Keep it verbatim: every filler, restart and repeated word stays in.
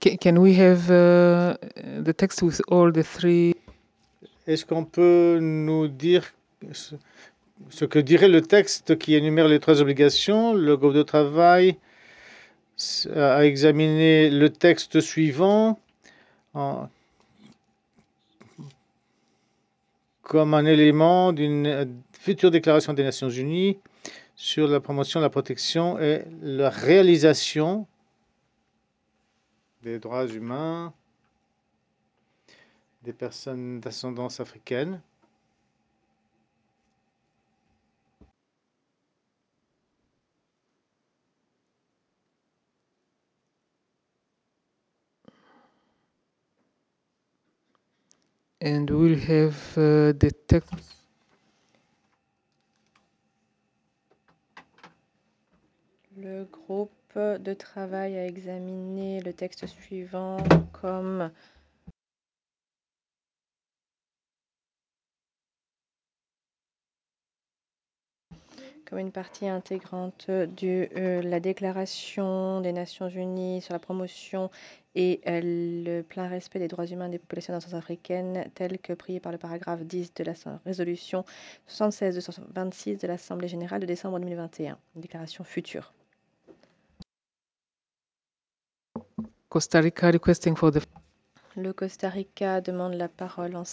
Ca- Can we have uh, the text with all the three? Est-ce qu'on peut nous dire ce, ce que dirait le texte qui énumère les trois obligations? Le groupe de travail a examiné le texte suivant en- comme un élément d'une future déclaration des Nations Unies sur la promotion, la protection et la réalisation des droits humains des personnes d'ascendance africaine. And we'll have uh, the text. Le groupe de travail a examiné le texte suivant comme comme une partie intégrante de euh, la Déclaration des Nations Unies sur la promotion et euh, le plein respect des droits humains des populations d'ascendance africaine, tel que prié par le paragraphe dix de la résolution soixante-seize deux cent vingt-six de l'Assemblée générale de décembre deux mille vingt et un, une déclaration future. Costa Rica requesting for the. Le Costa Rica demande la parole en